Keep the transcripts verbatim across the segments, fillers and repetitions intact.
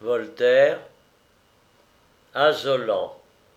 Voltaire, Azolan.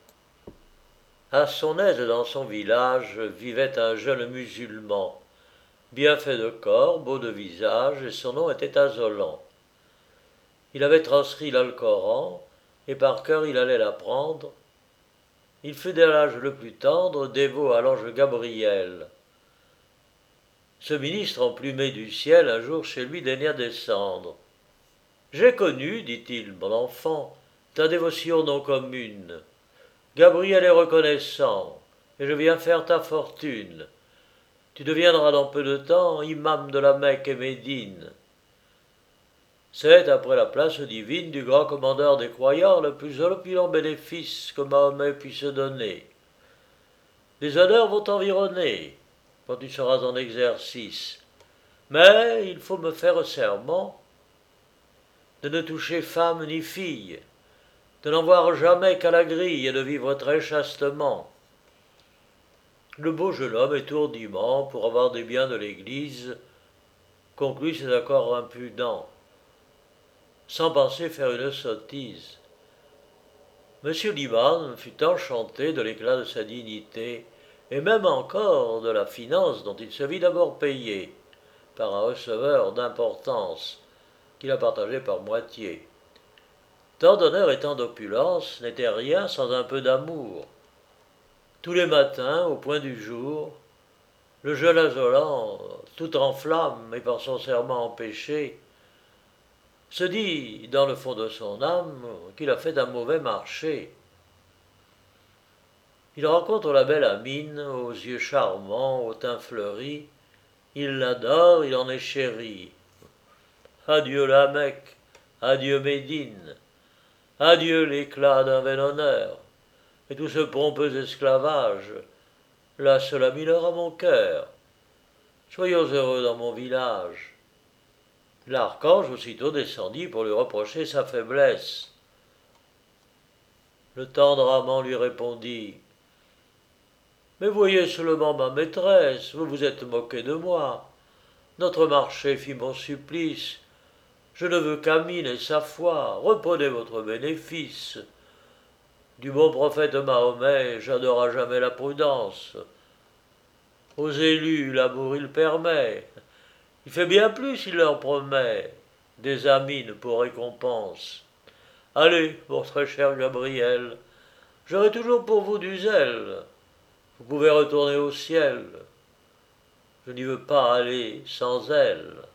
À son aise dans son village vivait un jeune musulman, bien fait de corps, beau de visage, et son nom était Azolan. Il avait transcrit l'Alcoran, et par cœur il allait l'apprendre. Il fut dès l'âge le plus tendre dévot à l'ange Gabriel. Ce ministre emplumé du ciel un jour chez lui daigna descendre. J'ai connu, dit-il, mon enfant, ta dévotion non commune. Gabriel est reconnaissant, et je viens faire ta fortune. Tu deviendras dans peu de temps imam de la Mecque et Médine. C'est, après la place divine du grand commandeur des croyants, le plus opulent bénéfice que Mahomet puisse donner. Les honneurs vont t'environner quand tu seras en exercice, mais il faut me faire serment de ne toucher femme ni fille, de n'en voir jamais qu'à la grille et de vivre très chastement. Le beau jeune homme, étourdiment, pour avoir des biens de l'Église, conclut ces accords impudents, sans penser faire une sottise. Monsieur Liman fut enchanté de l'éclat de sa dignité, et même encore de la finance dont il se vit d'abord payé, par un receveur d'importance, qu'il a partagé par moitié. Tant d'honneur et tant d'opulence n'étaient rien sans un peu d'amour. Tous les matins, au point du jour, le jeune Azolan, tout en flammes et par son serment empêché, se dit, dans le fond de son âme, qu'il a fait un mauvais marché. Il rencontre la belle Amine, aux yeux charmants, au teint fleuri. Il l'adore, il en est chéri. Adieu la Mecque, adieu Médine, adieu l'éclat d'un vain honneur, et tout ce pompeux esclavage. Là cela mit l'heure à mon cœur. Soyons heureux dans mon village. L'archange aussitôt descendit pour lui reprocher sa faiblesse. Le tendre amant lui répondit: Mais voyez seulement ma maîtresse, vous vous êtes moqué de moi. Notre marché fit mon supplice. Je ne veux qu'Amine et sa foi, reprenez votre bénéfice. Du bon prophète Mahomet, j'adore à jamais la prudence. Aux élus, l'amour il permet. Il fait bien plus, il leur promet, des amines pour récompense. Allez, mon très cher Gabriel, j'aurai toujours pour vous du zèle. Vous pouvez retourner au ciel. Je n'y veux pas aller sans elle.